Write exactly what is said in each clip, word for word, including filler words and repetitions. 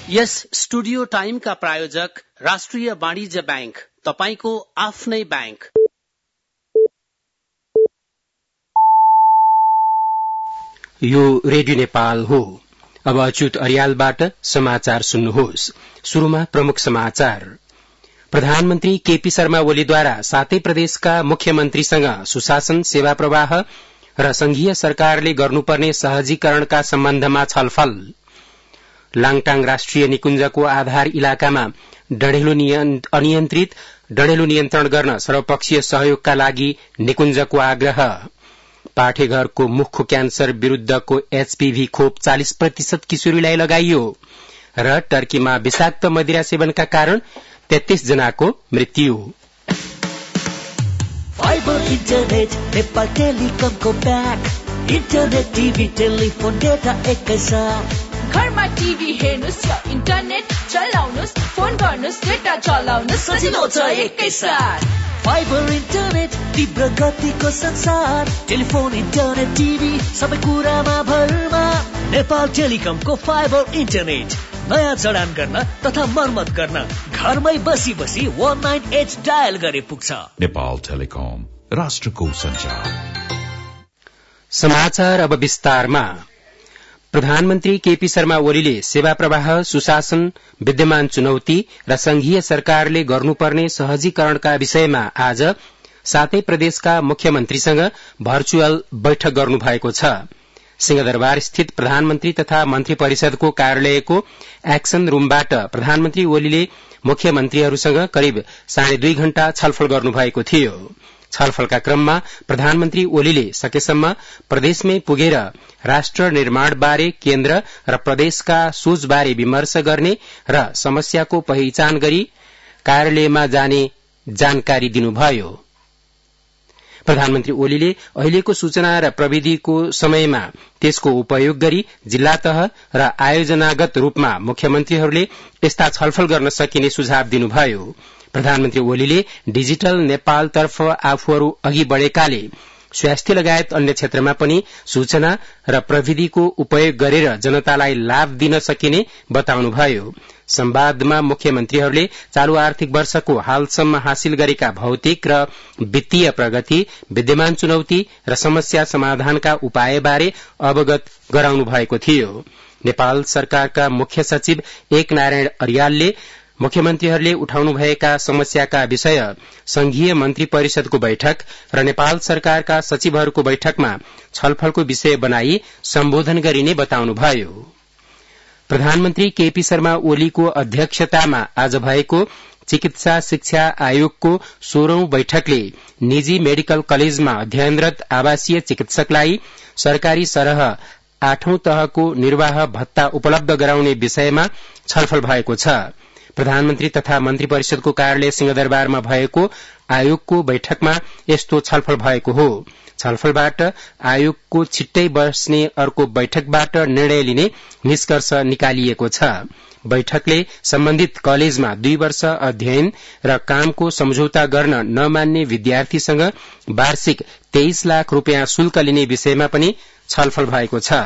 यस studio टाइमका प्रायोजक राष्ट्रिय वाणिज्य बैंक, तपाईको आफ्नै बैंक। यो रेडियो नेपाल हो। अब अच्युत अर्यालबाट समाचार सुन्नुहोस्। शुरूमा प्रमुख समाचार। प्रधानमन्त्री केपी शर्मा ओलीद्वारा सातै प्रदेशका मुख्यमन्त्रीसँग सुशासन, सेवा प्रवाह र संघीय सरकारले गर्नुपर्ने सहजीकरणका सम्बन्धमा छलफल। लाङटाङ राष्ट्रिय निकुञ्जको आधार इलाकामा डढेलो अनियन्त्रित डढेलो नियन्त्रण गर्न सर्वपक्षीय सहयोगका लागि निकुञ्जको आग्रह। पाठेघरको मुखको क्यान्सर विरूद्धको एचपीभी खोप चालिस प्रतिशत किशोरीलाई लगाइयो। र टर्कीमा विषाक्त मदिरा सेवनका कारण तेत्तीस जनाको मृत्यु। फाइबर इन्टरनेट नेपाल टेलिकमको प्याक, इन्टरनेट, टिभी, टेलिफोन, डेटा एकैसाथ। घरमा टिभी हेर्नुस् या इन्टरनेट चलाउनुस्, फोन गर्नुस्, डेटा चलाउनुस्, सजिलो छ एकैसाथ। फाइबर इन्टरनेट, तीव्र गतिको संसार, टेलिफोन, इन्टरनेट, टिभी, सबै कुरामा भरमा। नेपाल टेलिकमको फाइबर इन्टरनेट नयाँ जडान गर्न तथा मर्मत गर्न घरमै बसी बसी वन नाइन एट डायल गरे पुग्छ। नेपाल टेलिकम, राष्ट्रको संचार। समाचार अब विस्तारमा। प्रधानमन्त्री केपी शर्मा ओलीले सेवा प्रवाह, सुशासन, विद्यमान चुनौती र संघीय सरकारले गर्नुपर्ने सहजीकरणका विषयमा आज सातै प्रदेशका मुख्यमन्त्रीसँग भर्चुअल बैठक गर्नुभएको छ। सिंहदरबार स्थित प्रधानमन्त्री तथा मन्त्री परिषदको कार्यालयको एक्सन रूमबाट प्रधानमन्त्री ओलीले मुख्यमन्त्रीहरूसँग करिब साढे दुई घण्टा छलफल गर्नुभएको थियो। छलफलका क्रममा प्रधानमन्त्री ओलीले सकेसम्म प्रदेशमै पुगेर राष्ट्र निर्माणबारे केन्द्र र प्रदेशका सोचबारे विमर्श गर्ने र समस्याको पहिचान गरी कार्यालयमा जाने जानकारी दिनुभयो। प्रधानमन्त्री ओलीले अहिलेको सूचना र प्रविधिको समयमा त्यसको उपयोग गरी जिल्ला तह र आयोजनागत रूपमा मुख्यमन्त्रीहरूले यस्ता छलफल गर्न सकिने सुझाव दिनुभयो। प्रधानमन्त्री ओलीले डिजिटल नेपालतर्फ आफूहरू अघि बढ़ेकाले स्वास्थ्य लगायत अन्य क्षेत्रमा पनि सूचना र प्रविधिको उपयोग गरेर जनतालाई लाभ दिन सकिने बताउनुभयो। संवादमा मुख्यमन्त्रीहरूले चालू आर्थिक वर्षको हालसम्म हासिल गरेका भौतिक र वित्तीय प्रगति, विद्यमान चुनौती र समस्या समाधानका उपायबारे अवगत गराउनु भएको थियो। नेपाल सरकारका मुख्य सचिव एक नारायण अर्यालले मुख्यमन्त्रीहरूले उठाउनुभएका समस्याका विषय संघीय मन्त्री परिषदको बैठक र नेपाल सरकारका सचिवहरूको बैठकमा छलफलको विषय बनाई सम्बोधन गरिने बताउनुभयो। प्रधानमन्त्री केपी शर्मा ओलीको अध्यक्षतामा आज भएको चिकित्सा शिक्षा आयोगको सोह्रौं बैठकले निजी मेडिकल कलेजमा अध्ययनरत आवासीय चिकित्सकलाई सरकारी सरह आठौं तहको निर्वाह भत्ता उपलब्ध गराउने विषयमा छलफल भएको छ। प्रधानमन्त्री तथा मन्त्री परिषदको कार्यालय सिंहदरबारमा भएको आयोगको बैठकमा यस्तो छलफल भएको हो। छलफलबाट आयोगको छिट्टै बस्ने अर्को बैठकबाट निर्णय लिने निष्कर्ष निकालिएको छ। बैठकले सम्बन्धित कलेजमा दुई वर्ष अध्ययन र कामको सम्झौता गर्न नमान्ने विद्यार्थीसँग वार्षिक तेइस लाख रूपियाँ शुल्क लिने विषयमा पनि छलफल भएको छ।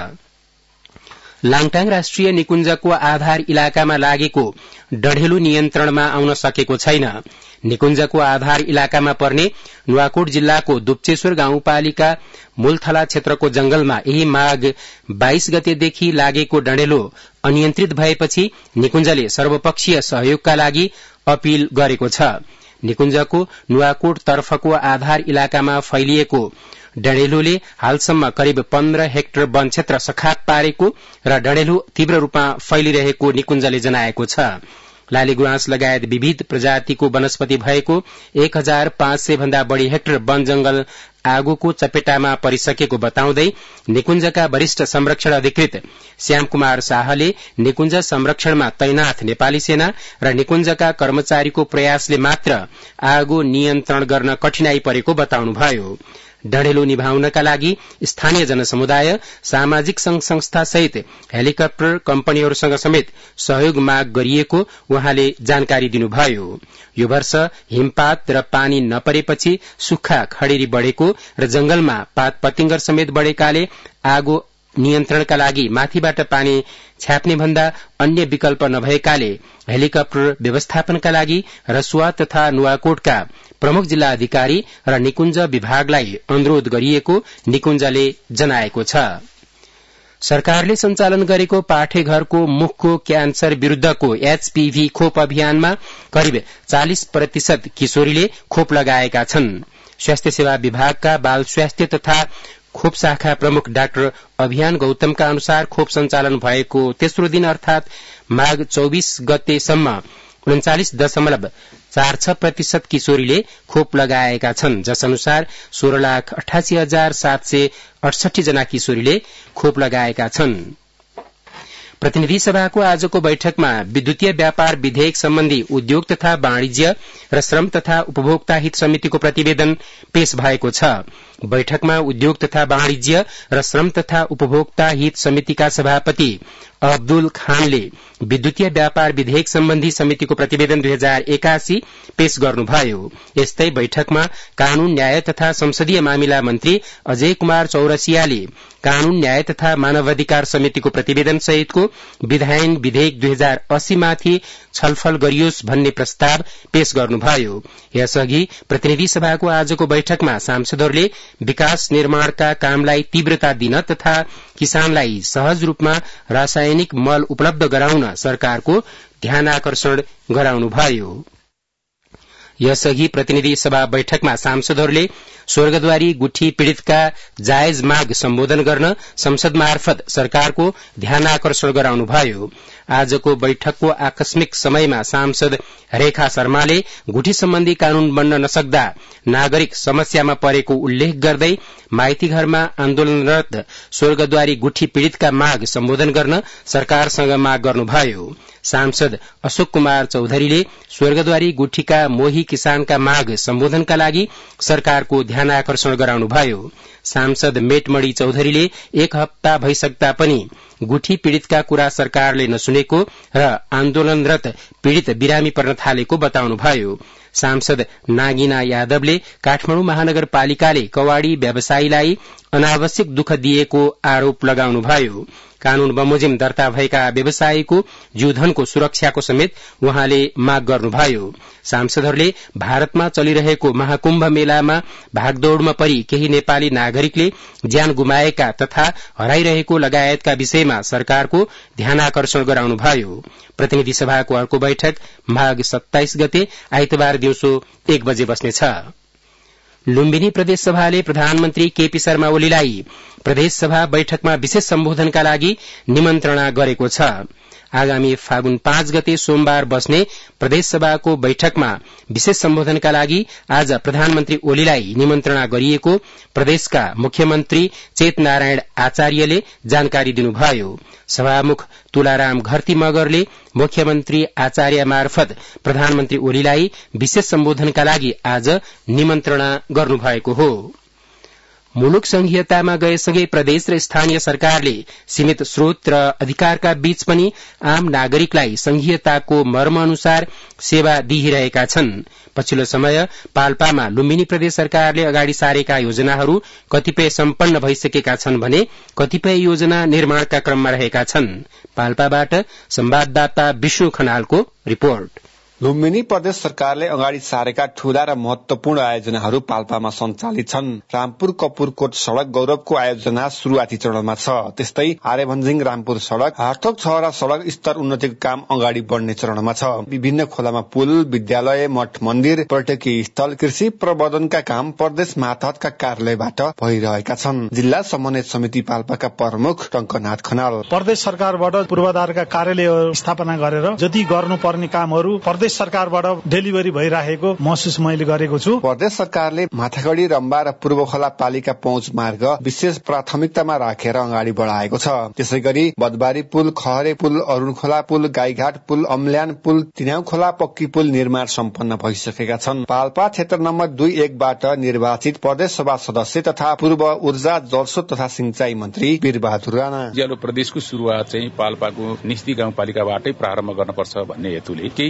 लाङटाङ राष्ट्रिय निकुञ्जको आधार इलाकामा लागेको डढेलो नियन्त्रणमा आउन सकेको छैन। निकुञ्जको आधार इलाकामा पर्ने नुवाकोट जिल्लाको दुप्चेश्वर गाउँपालिका मूलथला क्षेत्रको जंगलमा यही माघ बाइस गतेदेखि लागेको डढेलो अनियन्त्रित भएपछि निकुञ्जले सर्वपक्षीय सहयोगका लागि अपील गरेको छ। निकुञ्जको नुवाकोट तर्फको आधार इलाकामा फैलिएको डढेलोले हालसम्म करिब पन्ध्र हेक्टर वन क्षेत्र सखाप पारेको र डढेलो तीव्र रूपमा फैलिरहेको निकुञ्जले जनाएको छ। लालीगुँरास लगायत विविध प्रजातिको वनस्पति भएको एक हजार पाँच सय भन्दा बढ़ी हेक्टर वन जंगल आगोको चपेटामा परिसकेको बताउँदै निकुञ्जका वरिष्ठ संरक्षण अधिकृत श्याम कुमार शाहले निकुञ्ज संरक्षणमा तैनाथ नेपाली सेना र निकुञ्जका कर्मचारीको प्रयासले मात्र आगो नियन्त्रण गर्न कठिनाई परेको बताउनुभयो। डढेलो निभाउनका लागि स्थानीय जनसमुदाय, सामाजिक संघ संस्था सहित हेलिकप्टर कम्पनीहरूसँग समेत सहयोग माग गरिएको उहाँले जानकारी दिनुभयो। यो वर्ष हिमपात र पानी नपरेपछि सुक्खा खडेरी बढ़ेको र जंगलमा पात पतिंगर समेत बढ़ेकाले आगो नियन्त्रणका लागि माथिबाट पानी छ्याप्ने भन्दा अन्य विकल्प नभएकाले हेलिकप्टर व्यवस्थापनका लागि रसुवा तथा नुवाकोटका प्रमुख जिल्ला अधिकारी र निकुञ्ज विभागलाई अनुरोध गरिएको निकुञ्जले जनाएको छ। सरकारले सञ्चालन गरेको पाठेघरको मुखको क्यान्सर विरूद्धको एचपीभी खोप अभियानमा करिब चालीस प्रतिशत किशोरीले खोप लगाएका छन्। स्वास्थ्य सेवा विभागका बाल स्वास्थ्य तथा खोप शाखा प्रमुख डाक्टर अभियान गौतमका अनुसार खोप सञ्चालन भएको तेस्रो दिन अर्थात माघ चौबीस गतेसम्म उन्चालिस दशमलव चार छ प्रतिशत किशोरीले खोप लगाएका छन्, जस अनुसार सोह्र लाख अठासी हजार सात सय अडसठी जना किशोरीले खोप लगाएका छन्। प्रतिनिधि सभाको आजको बैठकमा विद्युतीय व्यापार विधेयक सम्बन्धी उद्योग तथा वाणिज्य र श्रम तथा उपभोक्ता हित समितिको प्रतिवेदन पेश भएको छ। बैठकमा उद्योग तथा वाणिज्य र श्रम तथा उपभोक्ता हित समितिका सभापति अब्दुल खानले विद्युतीय व्यापार विधेयक सम्बन्धी समितिको प्रतिवेदन दुई हजार एकासी पेश गर्नुभयो। यस्तै बैठकमा कानून न्याय तथा संसदीय मामिला मन्त्री अजय कुमार चौरसियाले कानून न्याय तथा मानवाधिकार समितिको प्रतिवेदन सहितको विधायन विधेयक दुई हजार अस्सी माथि छलफल गरियोस् भन्ने प्रस्ताव पेश गर्नुभयो। यसअघि प्रतिनिधि सभाको आजको बैठकमा सांसदहरूले विकास निर्माणका कामलाई तीव्रता दिन तथा किसानलाई सहज रूपमा रासायनिक मल उपलब्ध गराउन सरकारको ध्यानाकर्षण गराउनुभयो। यसअघि प्रतिनिधि सभा बैठकमा सांसदहरूले स्वर्गद्वारी गुठी पीड़ितका जायज माग सम्बोधन गर्न संसद मार्फत सरकारको ध्यानाकर्षण गराउनुभयो। आजको बैठकको आकस्मिक समयमा सांसद रेखा शर्माले गुठी सम्बन्धी कानून बन्न नसक्दा नागरिक समस्यामा परेको उल्लेख गर्दै माइती घरमा आन्दोलनरत स्वर्गद्वारी गुठी पीड़ितका माग सम्बोधन गर्न सरकारसँग माग गर्नुभयो। सांसद अशोक कुमार चौधरीले स्वर्गद्वारी गुठीका मोही किसानका माग सम्बोधनका लागि सरकारको ध्यानाकर्षण गराउनुभयो। सांसद मेटमणि चौधरीले एक हप्ता भइसक्दा पनि गुठी पीड़ितका कुरा सरकारले नसुनेको र आन्दोलनरत पीड़ित बिरामी पर्न थालेको बताउनुभयो। सांसद नागिना यादवले काठमाडौँ महानगरपालिकाले कवाड़ी व्यवसायीलाई अनावश्यक दुःख दिएको आरोप लगाउनुभयो। कानून बमोजिम दर्ता भएका व्यवसायीको जीवधनको सुरक्षाको समेत उहाँले माग गर्नुभयो। सांसदहरूले भारतमा चलिरहेको महाकुम्भ मेलामा भागदौड़मा परि केही नेपाली नागरिकले ज्यान गुमाएका तथा हराइरहेको लगायतका विषयमा सरकारको ध्यानाकर्षण गराउनुभयो। प्रतिनिधि सभाको अर्को बैठक माघ सत्ताइस गते आइतबार दिउँसो एक बजे बस्नेछ। लुम्बिनी प्रदेश सभाले प्रधानमन्त्री केपी शर्मा ओलीलाई प्रदेश सभा बैठकमा विशेष सम्बोधनका लागि निमन्त्रणा गरेको छ। आगामी फागुन पाँच गते सोमबार बस्ने प्रदेश सभाको बैठकमा विशेष सम्बोधनका लागि आज प्रधानमन्त्री ओलीलाई निमन्त्रणा गरिएको प्रदेशका मुख्यमन्त्री चेतनारायण आचार्यले जानकारी दिनुभयो। सभामुख तुलाराम घरती मगरले मुख्यमन्त्री आचार्य मार्फत प्रधानमन्त्री ओलीलाई विशेष सम्बोधनका लागि आज निमन्त्रणा गर्नुभएको हो। मुलुक संघीयतामा गएसँगै प्रदेश र स्थानीय सरकारले सीमित स्रोत र अधिकारका बीच पनि आम नागरिकलाई संघीयताको मर्म अनुसार सेवा दिइरहेका छन्। पछिल्लो समय पाल्पामा लुम्बिनी प्रदेश सरकारले अगाडि सारेका योजनाहरू कतिपय सम्पन्न भइसकेका छन् भने कतिपय योजना निर्माणका क्रममा रहेका छन्। पाल्पाबाट संवाददाता विष्णु खनालको रिपोर्ट। लुम्बिनी प्रदेश सरकारले अगाडि सारेका ठूला र महत्वपूर्ण आयोजनाहरू पाल्पामा सञ्चालित छन्। रामपुर कपुरकोट सड़क गौरवको आयोजना शुरूआती चरणमा छ। त्यस्तै आर्यभन्जिङ रामपुर सड़क, हार्थोक छहरा सड़क स्तर उन्नतिको काम अगाडि बढ्ने चरणमा छ। विभिन्न खोलामा पुल, विद्यालय, मठ मन्दिर, पर्यटकीय स्थल, कृषि प्रबन्धनका काम प्रदेश मातहतका कार्यालयबाट भइरहेका छन्। जिल्ला समन्वय समिति पाल्पाका प्रमुख टंकनाथ खनाल, प्रदेश सरकारबाट पूर्वाधारका कार्यालयहरू स्थापना गरेर जति गर्नुपर्ने कामहरू प्रदेश सरकारबाट डेलिभरी भइरहेको महसुस मैले गरेको छु। प्रदेश सरकारले माथागढ़ी, रम्बा र पूर्वखोला पालिका पहुँच मार्ग विशेष प्राथमिकतामा राखेर अगाडि बढाएको छ। त्यसै गरी बदबारी पुल, खहरे पुल, अरूणखोला पुल, गाईघाट पुल, अम्ल्यान पुल, तिनाउ खोला पक्की पुल निर्माण सम्पन्न भइसकेका छन्। पाल्पा क्षेत्र नम्बर दुई एकबाट निर्वाचित प्रदेश सभा सदस्य तथा पूर्व ऊर्जा, जलस्रोत तथा सिंचाई मन्त्री वीरबहादुर राणा, उज्यालो प्रदेशको शुरूआत चाहिँ पाल्पाको निस्ती गाउँपालिकाबाटै प्रारम्भ गर्नुपर्छ भन्ने हेतुले केही प्रक्रियाहरू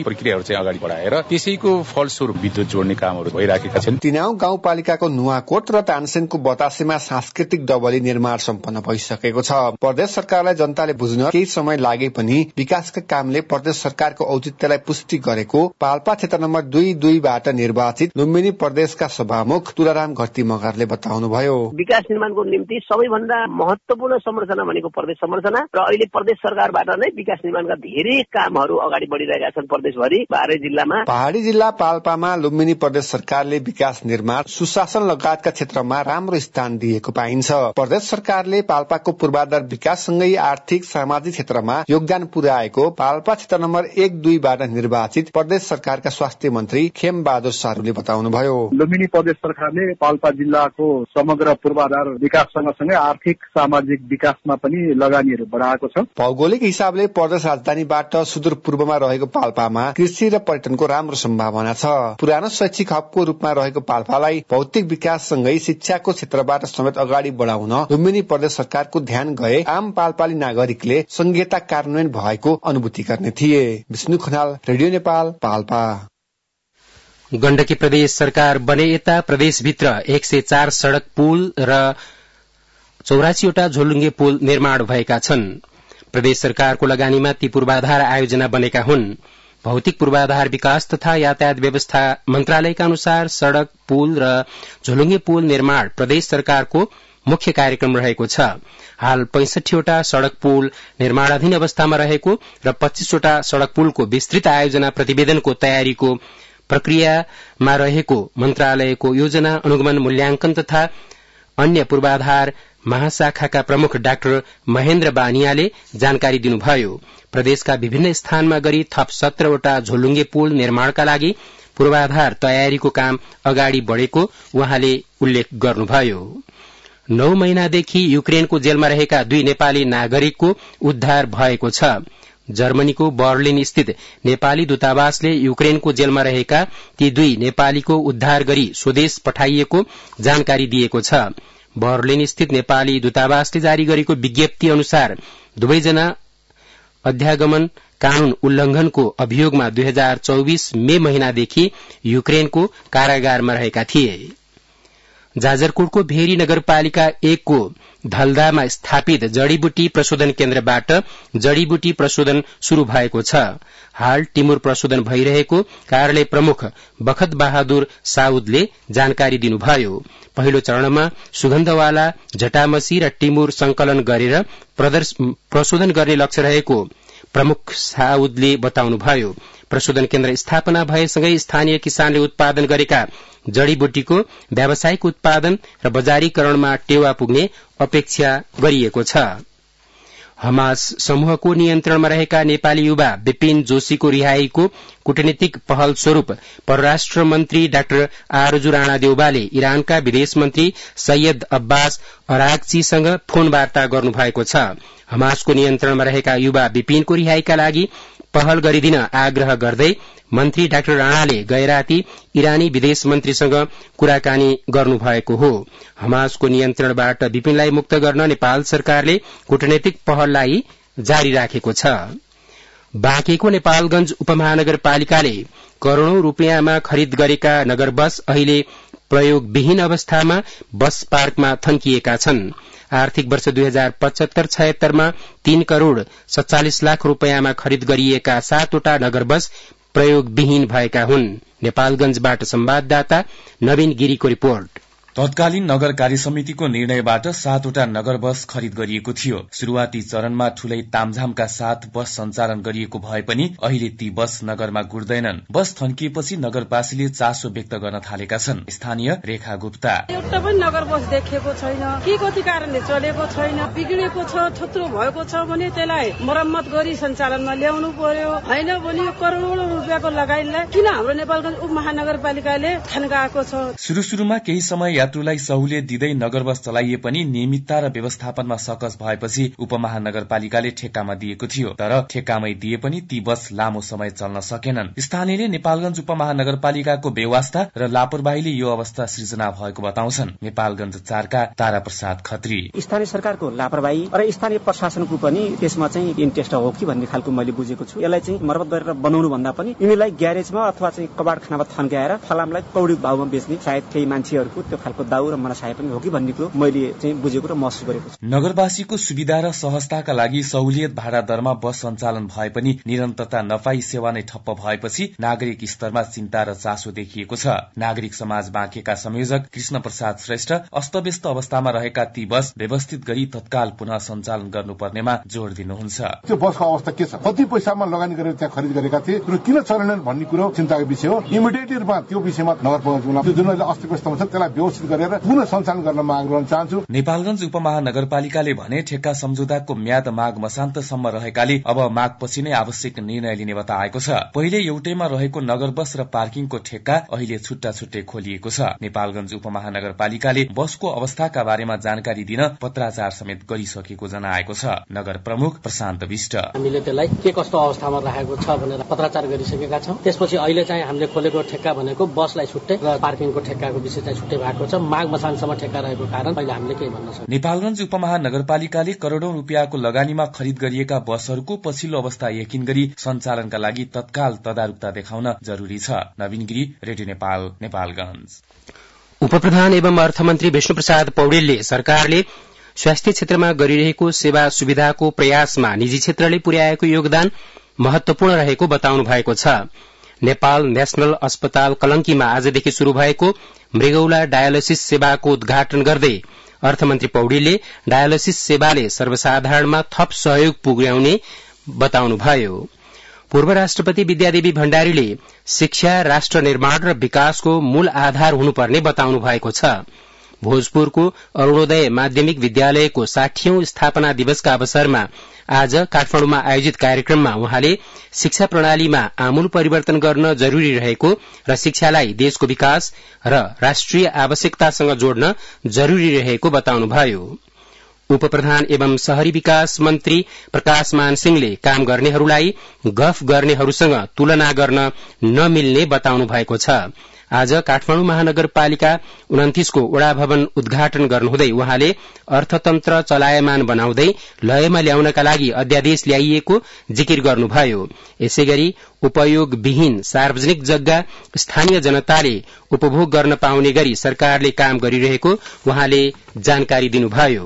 चाहिँ अगाडि बढाएर त्यसैको फलस्वरूप विद्युत जोड्ने कामहरू भइराखेका छन्। तिनाउ गाउँपालिकाको नुवाकोट र तानसेनको बतासेमा सांस्कृतिक डबली निर्माण सम्पन्न भइसकेको छ। प्रदेश सरकारलाई जनताले बुझ्न केही समय लागे पनि विकासका कामले प्रदेश सरकारको औचित्यलाई पुष्टि गरेको पाल्पा क्षेत्र नम्बर दुई दुईबाट निर्वाचित लुम्बिनी प्रदेशका सभामुख तुलाराम घट्टी मगरले बताउनुभयो। विकास निर्माणको निम्ति सबैभन्दा महत्वपूर्ण संरचना भनेको प्रदेश संरचना र अहिले प्रदेश सरकारबाट नै विकास निर्माणका धेरै कामहरू अगाडि बढिरहेका छन्। प्रदेशभरि बाह्रै जिल्लामा पहाड़ी जिल्ला पाल्पामा लुम्बिनी प्रदेश सरकारले विकास निर्माण सुशासन लगायतका क्षेत्रमा राम्रो स्थान दिएको पाइन्छ। प्रदेश सरकारले पाल्पाको पूर्वाधार विकाससँगै आर्थिक सामाजिक क्षेत्रमा योगदान पुर्याएको पाल्पा क्षेत्र नम्बर एक दुईबाट निर्वाचित प्रदेश सरकारका स्वास्थ्य मन्त्री खेम बहादुर सारूले बताउनुभयो। लुम्बिनी प्रदेश सरकारले पाल्पा जिल्लाको समग्र पूर्वाधार विकास सँगसँगै आर्थिक सामाजिक विकासमा पनि लगानीहरू बढाएको छ। भौगोलिक हिसाबले प्रदेश राजधानीबाट सुदूर पूर्वमा रहेको पाल्पामा कृषि र पर्यटनको राम्रो सम्भावना छ। पुरानो शैक्षिक हबको रूपमा रहेको पाल्पालाई भौतिक विकाससँगै शिक्षाको क्षेत्रबाट समेत अगाडि बढाउन लुम्बिनी प्रदेश सरकारको ध्यान गए आम पाल्पाली नागरिकले संहिता कार्यान्वयन भएको अनुभूति गर्ने थिए। विष्णु खनाल, रेडियो नेपाल, पाल्पा। गण्डकी प्रदेश सरकार बने यता प्रदेशभित्र एक सय चार सड़क पुल र चौरासीवटा झोलुङ्गे पुल निर्माण भएका छन्। प्रदेश सरकारको लगानीमा ती पूर्वाधार आयोजना बनेका हुन्। भौतिक पूर्वाधार विकास तथा यातायात व्यवस्था मन्त्रालयका अनुसार सड़क पुल र झोलुङ्गे पुल निर्माण प्रदेश सरकारको मुख्य कार्यक्रम रहेको छ। हाल पैंसठीवटा सड़क पुल निर्माणाधीन अवस्थामा रहेको र पच्चीसवटा सड़क पुलको विस्तृत आयोजना प्रतिवेदनको तयारीको प्रक्रियामा रहेको मन्त्रालयको योजना अनुगमन मूल्याङ्कन तथा अन्य पूर्वाधार महाशाखाका प्रमुख डाक्टर महेन्द्र बानियाले जानकारी दिनुभयो। प्रदेशका विभिन्न स्थानमा गरी थप सत्रवटा झोलुङ्गे पुल निर्माणका लागि पूर्वाधार तयारीको काम अगाडि बढ़ेको उहाँले उल्लेख गर्नुभयो। नौ महिनादेखि युक्रेनको जेलमा रहेका दुई नेपाली नागरिकको उद्धार भएको छ। जर्मनीको बर्लिन स्थित नेपाली दूतावासले युक्रेनको जेलमा रहेका ती दुई नेपालीको उद्धार गरी स्वदेश पठाइएको जानकारी दिएको छ। बर्लिन स्थित नेपाली दूतावासले जारी गरेको विज्ञप्ति अनुसार दुवैजना अध्यागमन कानून उल्लंघनको अभियोगमा दुई हजार चौबीस मे महिनादेखि युक्रेनको कारागारमा रहेका थिए। जाजरकोटको भेरी नगरपालिका एक को धलदामा स्थापित जड़ीबुटी प्रशोधन केन्द्रबाट जड़ीबुटी प्रशोधन शुरू भएको छ। हाल टिमुर प्रशोधन भइरहेको कार्यालय प्रमुख बखत बहादुर साउदले जानकारी दिनुभयो। पहिलो चरणमा सुगन्धवाला, जटामसी र टिमुर संकलन गरेर प्रशोधन गर्ने लक्ष्य रहेको प्रमुख साउदले बताउनुभयो। प्रशोधन केन्द्र स्थापना भएसँगै स्थानीय किसानले उत्पादन गरेका जड़ीबुटीको व्यावसायिक उत्पादन र बजारीकरणमा टेवा पुग्ने अपेक्षा गरिएको छ। हमास समूहको नियन्त्रणमा रहेका नेपाली युवा विपिन जोशीको रिहाईको कूटनीतिक पहल स्वरूप परराष्ट्र मन्त्री डाक्टर आरजु राणा देउबाले इरानका विदेश मन्त्री सैयद अब्बास अरागचीसँग फोन वार्ता गर्नुभएको छ। हमासको नियन्त्रणमा रहेका युवा विपिनको रिहाईका लागि पहल गरिदिन आग्रह गर्दै मन्त्री डाक्टर राणाले गैराती इरानी विदेश मन्त्रीसँग कुराकानी गर्नुभएको हो। हमासको नियन्त्रणबाट विपिनलाई मुक्त गर्न नेपाल सरकारले कूटनैतिक पहललाई जारी राखेको छ। बाँकेको नेपालगंज उपमहानगरपालिकाले करोड़ौं रूपियाँमा खरिद गरेका नगर बस अहिले प्रयोगविहीन अवस्थामा बस पार्कमा थन्किएका छन्। आर्थिक वर्ष दुई हजार पचहत्तर छयत्तरमा तीन करोड़ सत्तालिस लाख रूपियाँमा खरिद गरिएका सातवटा नगर बस प्रयोगविहीन भएका हुन्। नेपालगंजबाट संवाददाता नवीन गिरीको रिपोर्ट। तत्कालीन नगर कार्य समितिको निर्णयबाट सातवटा नगर बस खरिद गरिएको थियो। शुरूआती चरणमा ठूलै तामझामका साथ बस सञ्चालन गरिएको भए पनि अहिले ती बस नगरमा गुड्दैनन्। बस थन्किएपछि नगरवासीले चासो व्यक्त गर्न थालेका छन्। स्थानीय रेखा गुप्ता एउटा पनि नगर बस देखेको छैन, के कति कारणले चलेको छैन, बिग्रेको छ, थुत्रो भएको छ भने त्यसलाई मरम्मत गरी सञ्चालनमा ल्याउनु पर्यो। हैन भने करोडौं रुपियाँको लगानीलाई किन हाम्रो नेपालगञ्ज उपमहानगरपालिकाले थन्काएको छ। सुरु सुरुमा केही समय यात्रुलाई सहुलियत दिँदै नगर बस चलाइए पनि नियमितता र व्यवस्थापनमा सकस भएपछि उपमहानगरपालिकाले ठेक्कामा दिएको थियो। तर ठेक्कामै दिए पनि ती बस लामो समय चल्न सकेनन्। स्थानीयले नेपालगञ्ज उपमहानगरपालिकाको बेवास्ता र लापरवाहीले यो अवस्था सृजना भएको बताउँछन्। नेपालगञ्ज चारका तारा प्रसाद खत्री स्थानीय सरकारको लापरवाही र स्थानीय प्रशासनको पनि त्यसमा चाहिँ इन्ट्रेस्ट हो कि भन्ने खालको मैले बुझेको छु। यसलाई चाहिँ मर्मत गरेर बनाउनु भन्दा पनि यिनीलाई ग्यारेजमा अथवा चाहिँ कबाड खानामा थन्काएर फलामलाई कौडी भावमा बेच्ने सायद केही मान्छेहरूको त्यो खालको दाउ र मनसाय पनि हो कि भन्ने कुरो मैले चाहिँ बुझेको र महसुस गरेको छु। नगरवासीको सुविधा र सहजताका लागि सहुलियत भाडा दरमा बस सञ्चालन भए पनि निरन्तरता नपाई सेवा नै ठप्प भएपछि नागरिक स्तरमा चिन्ता र चासो देखिएको छ। नागरिक समाज बाँकेका संयोजक कृष्ण प्रसाद श्रेष्ठ अस्तव्यस्त अवस्थामा रहेका ती बस व्यवस्थित गरी तत्काल पुनः सञ्चालन गर्नुपर्नेमा जोड़ दिनुहुन्छ। त्यो बसको अवस्था के छ, कति पैसामा लगानी गरेर त्यहाँ खरिद गरेका थिए र किन चलेनन् भन्ने कुरो चिन्ताको विषय हो। इमिडिएटली रूपमा त्यो विषयमा नगरपालिका जुन अस्तव्यस्त हुन्छ त्यसलाई व्यवस्थित गरेर पुनः सञ्चालन गर्न माग गर्न चाहन्छु। नेपालगञ्ज उपमहानगरपालिकाले भने ठेक्का सम्झौताको म्याद माघ मसान्तसम्म रहेकाले अब माघपछि नै आवश्यक निर्णय लिने बताएको छ। पहिले एउटैमा रहेको नगर बस र पार्किङको ठेक्का अहिले छुट्टा छुट्टै खोलिएको छ। नेपालगञ्ज उपमहानगरपालिकाले बसको अवस्थाका बारेमा जानकारी दिन पत्राचार समेत गरिसकेको जनाएको छ। नगर प्रमुख प्रशान्त विष्ट हामीले त्यसलाई के कस्तो अवस्थामा राखेको छ भनेर पत्राचार गरिसकेका छौं। त्यसपछि अहिले चाहिँ हामीले खोलेको ठेक्का भनेको बसलाई छुट्टै र पार्किङको ठेक्काको विषय चाहिँ छुट्टै भएको छ। माघ मसानसम्म ठेक्का रहेको कारण अहिले हामीले केही भन्न सक्दैनौं। नेपालगञ्ज उपमहानगरपालिकाले करोड़ौं रुपियाँको लगानीमा खरिद गरिएका बसहरूको पछिल्लो अवस्था यकिन गरी सञ्चालनका लागि तत्काल तदारुकता देखाउन जरुरी छ। नवीन गिरी, रेडियो नेपाल, नेपालगञ्ज। उपप्रधान एवं अर्थमन्त्री विष्णुप्रसाद पौडेलले सरकारले स्वास्थ्य क्षेत्रमा गरिरहेको सेवा सुविधाको प्रयासमा निजी क्षेत्रले पुर्याएको योगदान महत्वपूर्ण रहेको बताउनु भएको छ। नेपाल नेशनल अस्पताल कलंकीमा आजदेखि शुरू भएको मृगौला डायलिसिस सेवाको उद्घाटन गर्दै अर्थमन्त्री पौडेलले डायलिसिस सेवाले सर्वसाधारणमा थप सहयोग पुर्याउने बताउनुभयो। पूर्व राष्ट्रपति विद्यादेवी भण्डारीले शिक्षा राष्ट्र निर्माण र विकासको मूल आधार हुनुपर्ने बताउनु भएको छ। भोजपुरको अरूणोदय माध्यमिक विद्यालयको साठीऔं स्थापना दिवसका अवसरमा आज काठमाडौँमा आयोजित कार्यक्रममा उहाँले शिक्षा प्रणालीमा आमूल परिवर्तन गर्न जरूरी रहेको र शिक्षालाई देशको विकास र राष्ट्रिय आवश्यकतासँग जोड्न जरूरी रहेको बताउनुभयो। उपप्रधान एवं शहरी विकास मन्त्री प्रकाश मान सिंहले काम गर्नेहरूलाई गफ गर्नेहरूसँग तुलना गर्न नमिल्ने बताउनु भएको छ। आज काठमाडौँ महानगरपालिका उन्तिसको वडा भवन उद्घाटन गर्नुहुँदै उहाँले अर्थतन्त्र चलायमान बनाउँदै लयमा ल्याउनका लागि अध्यादेश ल्याइएको जिकिर गर्नुभयो। यसैगरी उपयोगविहीन सार्वजनिक जग्गा स्थानीय जनताले उपभोग गर्न पाउने गरी सरकारले काम गरिरहेको उहाँले जानकारी दिनुभयो।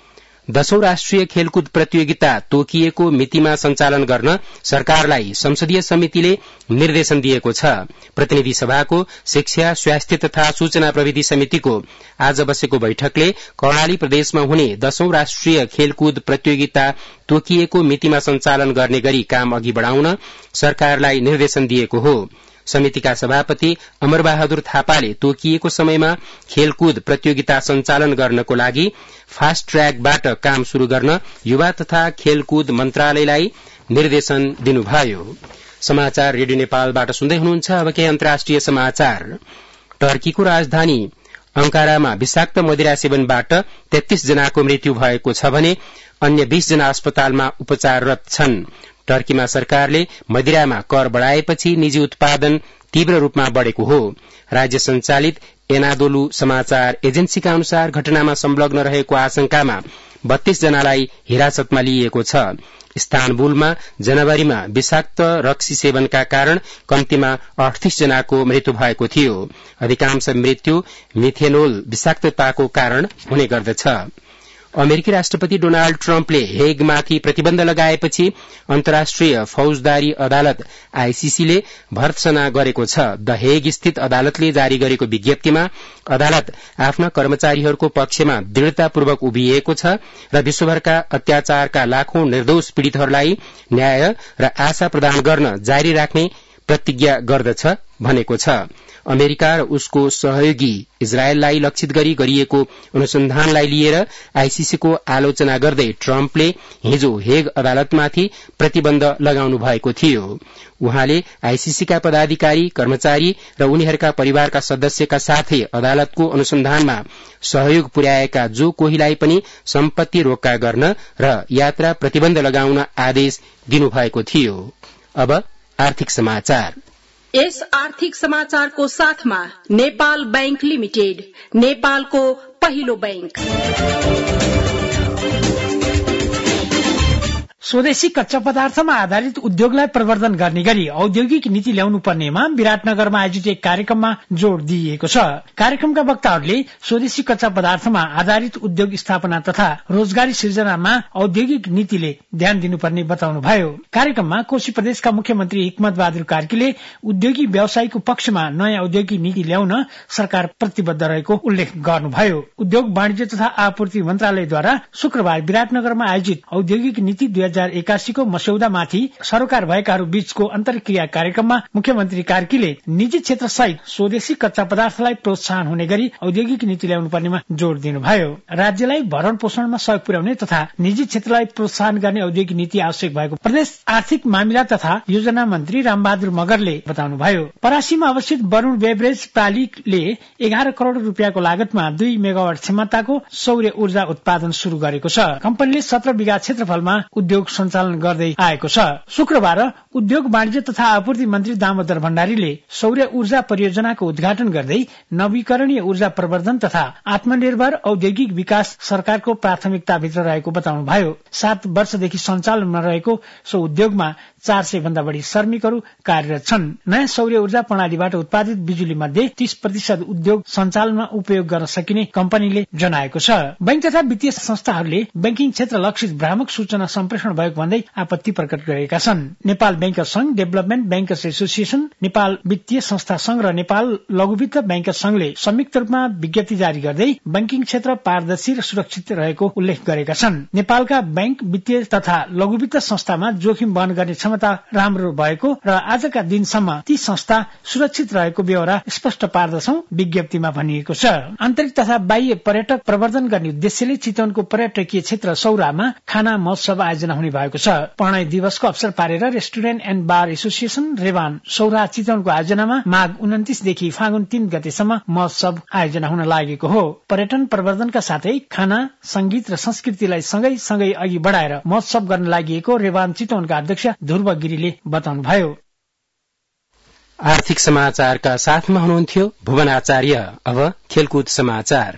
दशौं राष्ट्रिय खेलकुद प्रतियोगिता तोकिएको मितिमा सञ्चालन गर्न सरकारलाई संसदीय समितिले निर्देशन दिएको छ। प्रतिनिधि सभाको शिक्षा, स्वास्थ्य तथा सूचना प्रविधि समितिको आज बसेको बैठकले कर्णाली प्रदेशमा हुने दशौं राष्ट्रिय खेलकुद प्रतियोगिता तोकिएको मितिमा सञ्चालन गर्ने गरी काम अघि बढ़ाउन सरकारलाई निर्देशन दिएको हो। समितिका सभापति अमरबहादुर थापाले तोकिएको समयमा खेलकुद प्रतियोगिता सञ्चालन गर्नको लागि फास्ट ट्र्याकबाट काम शुरू गर्न युवा तथा खेलकुद मन्त्रालयलाई निर्देशन दिनुभयो। समाचार रेडियो नेपालबाट सुन्दै हुनुहुन्छ। अब केही अन्तर्राष्ट्रिय समाचार। टर्कीको राजधानी अंकारामा विषाक्त मदिरा सेवनबाट तेत्तीस जनाको मृत्यु भएको छ भने अन्य बीस जना अस्पतालमा उपचाररत छन्। टर्कीमा सरकारले मदिरामा कर बढ़ाएपछि निजी उत्पादन तीव्र रूपमा बढ़ेको हो। राज्य संचालित एनादोलु समाचार एजेन्सीका अनुसार घटनामा संलग्न रहेको आशंकामा बत्तीस जनालाई हिरासतमा लिइएको छ। इस्तानबुलमा जनवरीमा विषाक्त रक्सी सेवनका कारण कम्तीमा अडतीस जनाको मृत्यु भएको थियो। अधिकांश मृत्यु मिथेनोल विषाक्तताको कारण हुने गर्दछ। अमेरिकी राष्ट्रपति डोनाल्ड ट्रम्पले हेगमाथि प्रतिबन्ध लगाएपछि अन्तर्राष्ट्रिय फौजदारी अदालत आईसीसीले भर्त्सना गरेको छ। द हेग स्थित अदालतले जारी गरेको विज्ञप्तिमा अदालत आफ्ना कर्मचारीहरूको पक्षमा दृढ़तापूर्वक उभिएको छ र विश्वभरका अत्याचारका लाखौं निर्दोष पीड़ितहरूलाई न्याय र आशा प्रदान गर्न जारी राख्ने प्रतिज्ञा गर्दछ भनेको छ। अमेरिका र उसको सहयोगी इजरायललाई लक्षित गरी गरिएको अनुसन्धानलाई लिएर आईसीसीको आलोचना गर्दै ट्रम्पले हिजो हेग अदालतमाथि प्रतिबन्ध लगाउनु भएको थियो। उहाँले आईसीसीका पदाधिकारी, कर्मचारी र उनीहरूका परिवारका सदस्यका साथै अदालतको अनुसन्धानमा सहयोग पुर्याएका जो कोहीलाई पनि सम्पत्ति रोक्का गर्न र यात्रा प्रतिबन्ध लगाउन आदेश दिनुभएको थियो। अब आर्थिक समाचार। यस आर्थिक समाचारको साथमा नेपाल बैंक लिमिटेड, नेपालको पहिलो बैंक। स्वदेशी कच्चा पदार्थमा आधारित उद्योगलाई प्रवर्धन गर्ने गरी औद्योगिक नीति ल्याउनु पर्नेमा विराटनगरमा आयोजित एक कार्यक्रममा जोड़ दिइएको छ। कार्यक्रमका वक्ताहरूले स्वदेशी कच्चा पदार्थमा आधारित उद्योग स्थापना तथा रोजगारी सृजनामा औद्योगिक नीतिले ध्यान दिनुपर्ने बताउनुभयो। कार्यक्रममा कोशी प्रदेशका मुख्यमन्त्री हिक्मत बहादुर कार्कीले उद्योगी व्यवसायीको पक्षमा नयाँ औद्योगिक नीति ल्याउन सरकार प्रतिबद्ध रहेको उल्लेख गर्नुभयो। उद्योग वाणिज्य तथा आपूर्ति मन्त्रालयद्वारा शुक्रबार विराटनगरमा आयोजित औद्योगिक नीति दुई हजार एकासीको मस्यौदामाथि सरोकार भएकाहरू बीचको अन्तर्क्रिया कार्यक्रममा मुख्यमन्त्री कार्कीले निजी क्षेत्र सहित स्वदेशी कच्चा पदार्थलाई प्रोत्साहन हुने गरी औद्योगिक नीति ल्याउनु पर्नेमा जोड़ दिनुभयो। राज्यलाई भरण पोषणमा सहयोग पुर्याउने तथा निजी क्षेत्रलाई प्रोत्साहन गर्ने औद्योगिक नीति आवश्यक भएको प्रदेश आर्थिक मामिला तथा योजना मन्त्री रामबहादुर मगरले बताउनुभयो। परासीमा अवस्थित वरुण बेभरेज प्रालीले एघार करोड़ रूपियाँको लागतमा दुई मेगावाट क्षमताको सौर्य ऊर्जा उत्पादन शुरू गरेको छ। कम्पनीले सत्र बिघा क्षेत्रफलमा उद्योग सञ्चालन गर्दै आएको छ। शुक्रबार उद्योग वाणिज्य तथा आपूर्ति मन्त्री दामोदर भण्डारीले सौर्य ऊर्जा परियोजनाको उद्घाटन गर्दै नवीकरणीय ऊर्जा प्रवर्धन तथा आत्मनिर्भर औद्योगिक विकास सरकारको प्राथमिकताभित्र रहेको बताउनुभयो। सात वर्षदेखि सञ्चालनमा रहेको सो उद्योगमा चार सय भन्दा बढ़ी श्रमिकहरू कार्यरत छन्। नयाँ सौर्य ऊर्जा प्रणालीबाट उत्पादित बिजुली मध्ये तीस प्रतिशत उद्योग सञ्चालनमा उपयोग गर्न सकिने कम्पनीले जनाएको छ। बैंक तथा वित्तीय संस्थाहरूले बैंकिङ क्षेत्र लक्षित भ्रामक सूचना सम्प्रेषण भएको भन्दै आपत्ति प्रकट गरेका छन्। नेपाल बैंकर्स संघ, डेभलपमेन्ट बैंकर्स एसोसिएसन, नेपाल वित्तीय संस्था संघ र नेपाल लघुवित्त बैंकर्स संघले संयुक्त रूपमा विज्ञप्ति जारी गर्दै बैंकिङ क्षेत्र पारदर्शी र सुरक्षित रहेको उल्लेख गरेका छन्। नेपालका बैंक, वित्तीय तथा लघुवित्त संस्थामा जोखिम वहन गर्ने क्षमता राम्रो भएको र आजका दिनसम्म ती संस्था सुरक्षित रहेको ब्यौरा स्पष्ट पार्दछौ विज्ञप्तिमा भनिएको छ। आन्तरिक तथा बाह्य पर्यटक प्रवर्धन गर्ने उद्देश्यले चितवनको पर्यटकीय क्षेत्र सौरामा खाना महोत्सव आयोजना हुने भएको छ। प्रणय दिवसको अवसर पारेर रेस्टुरेन्ट एण्ड बार एसोसिएसन रेवान सौरा चितवनको आयोजनामा माघ उन्तिस देखि फागुन तीन गतेसम्म महोत्सव आयोजना हुन लागेको हो। पर्यटन प्रवर्धनका साथै खाना, संगीत र संस्कृतिलाई सँगै सँगै अघि बढ़ाएर महोत्सव गर्न लागि रेवान चितवनका अध्यक्ष ध्रुव गिरीले बताउनुभयो। आर्थिक समाचारका साथमा हुनुहुन्थ्यो भुवन आचार्य। अब खेलकुद समाचार।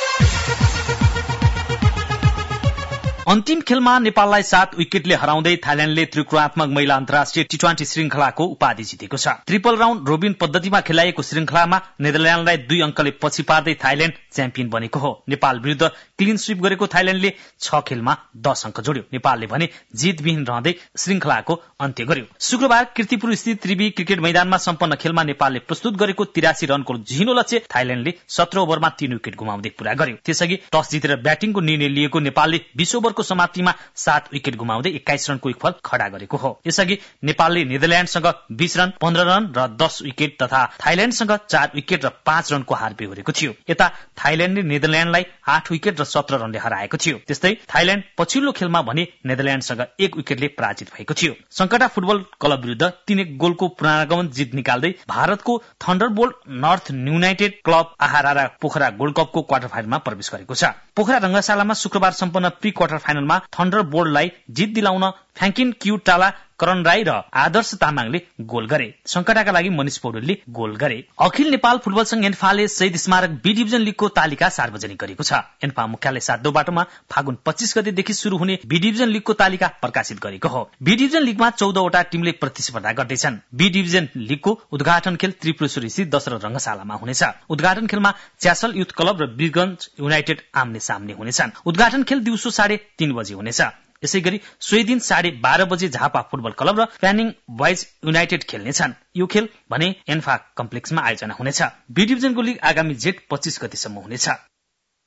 अन्तिम खेलमा नेपाललाई सात विकेटले हराउँदै थाइल्याण्डले त्रिकोणात्मक महिला अन्तर्राष्ट्रिय टी ट्वेन्टी श्रृंखलाको उपाधि जितेको छ। ट्रिपल राउण्ड रोबिन पद्धतिमा खेलाइएको श्रृंखलामा नेदरल्याण्डलाई दुई अंकले पछि पार्दै थाइल्याण्ड च्याम्पियन बनेको हो। नेपाल विरुद्ध क्लिन स्वीप गरेको थाइल्याण्डले छ खेलमा दस अंक जोड्यो। नेपालले भने जितविहीन रहँदै श्रृंखलाको अन्त्य गर्यो। शुक्रबार कीर्तिपुर स्थित त्रिवी क्रिकेट मैदानमा सम्पन्न खेलमा नेपालले प्रस्तुत गरेको तिरासी रनको झिनो लक्ष्य थाइल्याण्डले सत्र ओभरमा तीन विकेट गुमाउँदै पूरा गर्यो। त्यसअघि टस जितेर ब्याटिङको निर्णय लिएको नेपालले बीस ओभरको समाप्तिमा सात विकेट गुमाउँदै एक्काइस रनको इक्फल खडा गरेको हो। यसअघि नेपालले नेदरल्याण्डसँग बीस रन, पन्ध्र रन र दस विकेट तथा थाइल्याण्डसँग चार विकेट र पाँच रनको हार बेहोरेको थियो। यता थाइल्याण्डले नेदरल्याण्डलाई आठ विकेट र सत्र रनले हराएको थियो। त्यस्तै थाइल्याण्ड पछिल्लो खेलमा भने नेदरल्याण्डसँग एक विकेटले पराजित भएको थियो। संकटा फुटबल क्लब विरुद्ध तीन एक गोलको पुनरागमन जित निकाल्दै भारतको थन्डरबोल्ट नर्थ युनाइटेड क्लब आहारा पोखरा गोल्ड कपको क्वार्टर फाइनलमा प्रवेश गरेको छ। पोखरा रंगशालामा शुक्रबार सम्पन्न प्री क्वार्टर फाइनलमा थन्डरबोल्टलाई जित दिलाउन फ्याङ्किन क्यू टाला, करण राई र आदर्श तामाङले गोल गरे। संकटाका लागि मनिष पौडेलले गोल गरे। अखिल नेपाल फुटबल संघ एन्फाले शहीद स्मारक बी डिभिजन लीगको तालिका सार्वजनिक गरेको छ। एन्फा मुख्यालय सातौं बाटोमा फागुन पच्चीस गतेदेखि शुरू हुने बी डिभिजन लीगको तालिका प्रकाशित गरेको हो। बी डिभिजन लीगमा चौधवटा टिमले प्रतिस्पर्धा गर्दैछन्। बी डिभिजन लीगको उद्घाटन खेल त्रिपुरेश्वरी स्थित दशरथ रंगशालामा हुनेछ। उद्घाटन खेलमा च्यासल युथ क्लब र वीरगंज युनाइटेड आम्ने सामने हुनेछन्। उद्घाटन खेल दिउँसो साढे तीन बजे हुनेछ। यसै गरी सोही दिन साढे बाह्र बजे झापा फुटबल क्लब र प्यानिङ बोइज युनाइटेड खेल्नेछन्। यो खेल भने एन्फा कम्प्लेक्समा आयोजना हुनेछ। बी डिभिजनको लीग आगामी जेठ पच्चीस गतेसम्म हुनेछ।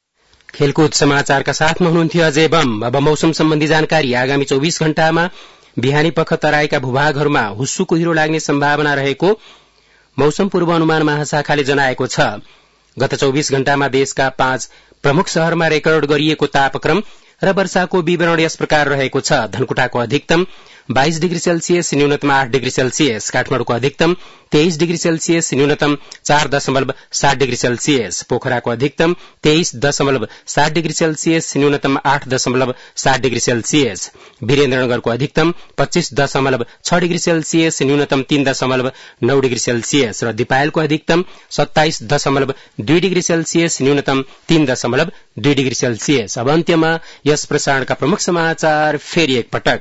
खेलकुद समाचारका साथमा हुनुहुन्थ्यो अजय बम। अब मौसम सम्बन्धी जानकारी। आगामी चौबीस घण्टामा बिहानी पख तराईका भूभागहरूमा हुस्सुको हिरो लाग्ने सम्भावना रहेको मौसम पूर्वानुमान महाशाखाले जनाएको छ। गत चौबीस घण्टामा देशका पाँच प्रमुख शहरमा रेकर्ड गरिएको तापक्रम र वर्षाको विवरण यस प्रकार रहेको छ। धनकुटाको अधिकतम बाइस डिग्री सेल्सियस, न्यूनतम आठ डिग्री सेल्सियस। काठमाडौँको अधिकतम तेइस डिग्री सेल्सियस, न्यूनतम चार दशमलव सात डिग्री सेल्सियस। पोखराको अधिकतम तेइस दशमलव सात डिग्री सेल्सियस, न्यूनतम आठ दशमलव सात डिग्री सेल्सियस। वीरेन्द्रनगरको अधिकतम पच्चीस दशमलव छ डिग्री सेल्सियस, न्यूनतम तीन दशमलव नौ डिग्री सेल्सियस र दिपायलको अधिकतम सत्ताइस दशमलव दुई डिग्री सेल्सियस, न्यूनतम तीन दशमलव दुई डिग्री सेल्सियस। अब अन्त्यमा यस प्रसारणका प्रमुख समाचार फेरि एकपटक।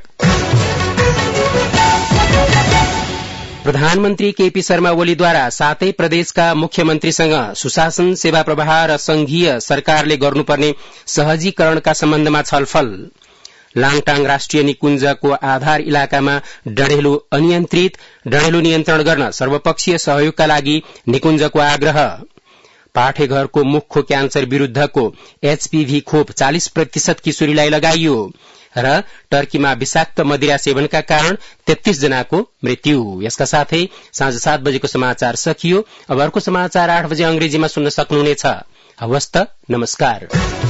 प्रधानमन्त्री केपी शर्मा ओलीद्वारा सातै प्रदेशका मुख्यमन्त्रीसँग सुशासन, सेवा प्रवाह र संघीय सरकारले गर्नुपर्ने सहजीकरणका सम्बन्धमा छलफल। लाङटाङ राष्ट्रिय निकुञ्जको आधार इलाकामा डढेलो अनियन्त्रित, डढेलो नियन्त्रण गर्न सर्वपक्षीय सहयोगका लागि निकुञ्जको आग्रह। पाठेघरको मुखको क्यान्सर विरूद्धको एचपीभी खोप चालिस प्रतिशत किशोरीलाई लगाइयो र टर्कीमा विषाक्त मदिरा सेवनका कारण तेत्तीस जनाको मृत्यु। यसका साथै साँझ सात बजेको समाचार सकियो। अब अर्को समाचार आठ बजे अंग्रेजीमा सुन्न सक्नुहुनेछ। हवस् त, नमस्कार।